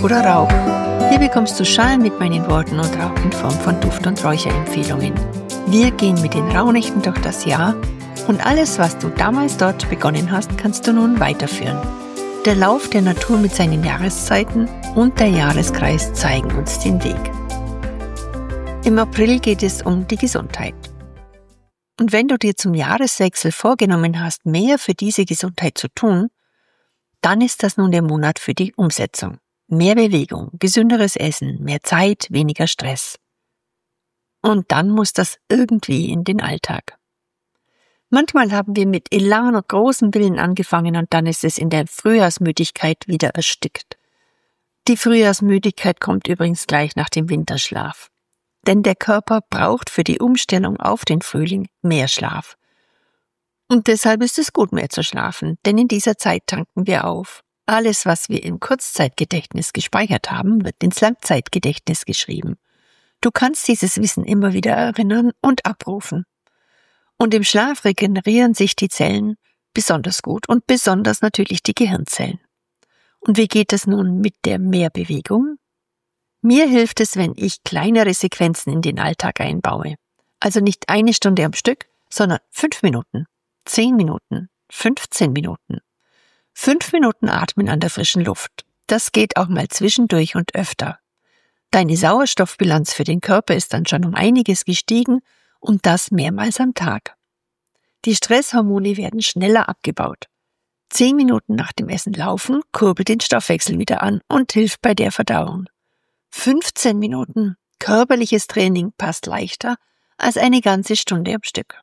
oder Rauch. Hier bekommst du Schalen mit meinen Worten und Rauch in Form von Duft- und Räucherempfehlungen. Wir gehen mit den Rauhnächten durch das Jahr und alles, was du damals dort begonnen hast, kannst du nun weiterführen. Der Lauf der Natur mit seinen Jahreszeiten und der Jahreskreis zeigen uns den Weg. Im April geht es um die Gesundheit. Und wenn du dir zum Jahreswechsel vorgenommen hast, mehr für diese Gesundheit zu tun, dann ist das nun der Monat für die Umsetzung. Mehr Bewegung, gesünderes Essen, mehr Zeit, weniger Stress. Und dann muss das irgendwie in den Alltag. Manchmal haben wir mit Elan und großem Willen angefangen und dann ist es in der Frühjahrsmüdigkeit wieder erstickt. Die Frühjahrsmüdigkeit kommt übrigens gleich nach dem Winterschlaf. Denn der Körper braucht für die Umstellung auf den Frühling mehr Schlaf. Und deshalb ist es gut, mehr zu schlafen, denn in dieser Zeit tanken wir auf. Alles, was wir im Kurzzeitgedächtnis gespeichert haben, wird ins Langzeitgedächtnis geschrieben. Du kannst dieses Wissen immer wieder erinnern und abrufen. Und im Schlaf regenerieren sich die Zellen besonders gut und besonders natürlich die Gehirnzellen. Und wie geht es nun mit der Mehrbewegung? Mir hilft es, wenn ich kleinere Sequenzen in den Alltag einbaue. Also nicht 1 Stunde am Stück, sondern 5 Minuten, 10 Minuten, 15 Minuten. 5 Minuten atmen an der frischen Luft. Das geht auch mal zwischendurch und öfter. Deine Sauerstoffbilanz für den Körper ist dann schon um einiges gestiegen und das mehrmals am Tag. Die Stresshormone werden schneller abgebaut. 10 Minuten nach dem Essen laufen kurbelt den Stoffwechsel wieder an und hilft bei der Verdauung. 15 Minuten körperliches Training passt leichter als eine ganze Stunde am Stück.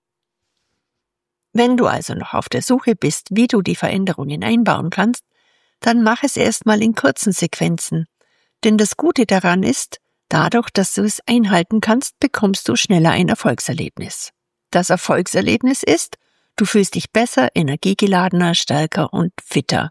Wenn du also noch auf der Suche bist, wie du die Veränderungen einbauen kannst, dann mach es erstmal in kurzen Sequenzen. Denn das Gute daran ist, dadurch, dass du es einhalten kannst, bekommst du schneller ein Erfolgserlebnis. Das Erfolgserlebnis ist, du fühlst dich besser, energiegeladener, stärker und fitter.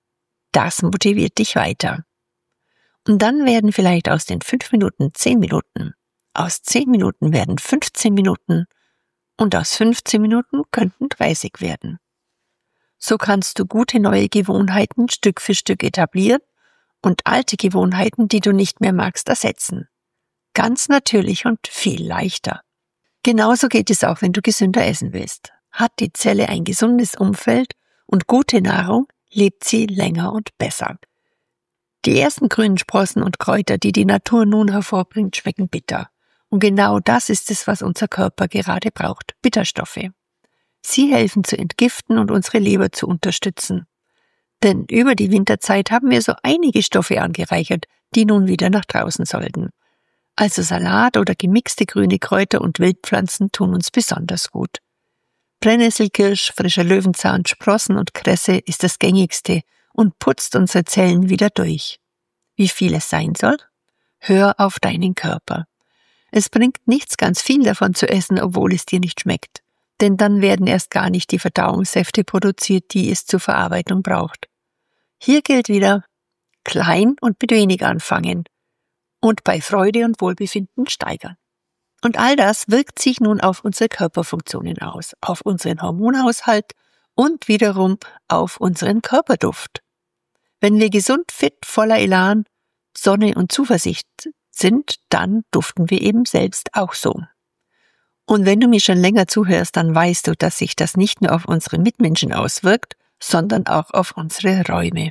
Das motiviert dich weiter. Und dann werden vielleicht aus den 5 Minuten 10 Minuten, aus 10 Minuten werden 15 Minuten und aus 15 Minuten könnten 30 werden. So kannst du gute neue Gewohnheiten Stück für Stück etablieren und alte Gewohnheiten, die du nicht mehr magst, ersetzen. Ganz natürlich und viel leichter. Genauso geht es auch, wenn du gesünder essen willst. Hat die Zelle ein gesundes Umfeld und gute Nahrung, lebt sie länger und besser. Die ersten grünen Sprossen und Kräuter, die die Natur nun hervorbringt, schmecken bitter. Und genau das ist es, was unser Körper gerade braucht, Bitterstoffe. Sie helfen zu entgiften und unsere Leber zu unterstützen. Denn über die Winterzeit haben wir so einige Stoffe angereichert, die nun wieder nach draußen sollten. Also Salat oder gemixte grüne Kräuter und Wildpflanzen tun uns besonders gut. Brennnessel, Kirsch, frischer Löwenzahn, Sprossen und Kresse ist das gängigste und putzt unsere Zellen wieder durch. Wie viel es sein soll? Hör auf deinen Körper. Es bringt nichts, ganz viel davon zu essen, obwohl es dir nicht schmeckt. Denn dann werden erst gar nicht die Verdauungssäfte produziert, die es zur Verarbeitung braucht. Hier gilt wieder, klein und mit wenig anfangen und bei Freude und Wohlbefinden steigern. Und all das wirkt sich nun auf unsere Körperfunktionen aus, auf unseren Hormonhaushalt und wiederum auf unseren Körperduft. Wenn wir gesund, fit, voller Elan, Sonne und Zuversicht sind, dann duften wir eben selbst auch so. Und wenn du mir schon länger zuhörst, dann weißt du, dass sich das nicht nur auf unsere Mitmenschen auswirkt, sondern auch auf unsere Räume.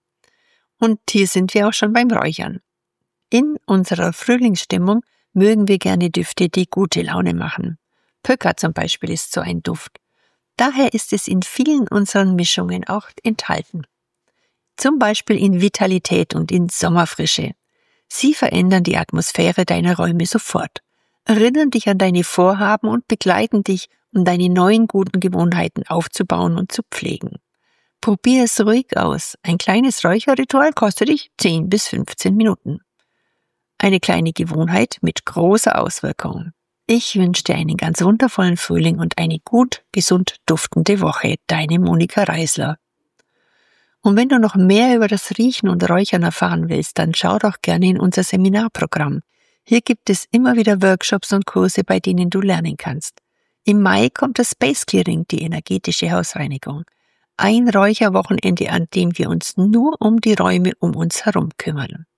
Und hier sind wir auch schon beim Räuchern. In unserer Frühlingsstimmung mögen wir gerne Düfte, die gute Laune machen. Pöcker zum Beispiel ist so ein Duft. Daher ist es in vielen unseren Mischungen auch enthalten. Zum Beispiel in Vitalität und in Sommerfrische. Sie verändern die Atmosphäre deiner Räume sofort, erinnern dich an deine Vorhaben und begleiten dich, um deine neuen guten Gewohnheiten aufzubauen und zu pflegen. Probier es ruhig aus. Ein kleines Räucherritual kostet dich 10 bis 15 Minuten. Eine kleine Gewohnheit mit großer Auswirkung. Ich wünsche dir einen ganz wundervollen Frühling und eine gut, gesund duftende Woche. Deine Monika Reisler. Und wenn du noch mehr über das Riechen und Räuchern erfahren willst, dann schau doch gerne in unser Seminarprogramm. Hier gibt es immer wieder Workshops und Kurse, bei denen du lernen kannst. Im Mai kommt das Space Clearing, die energetische Hausreinigung. ein Räucherwochenende, an dem wir uns nur um die Räume um uns herum kümmern.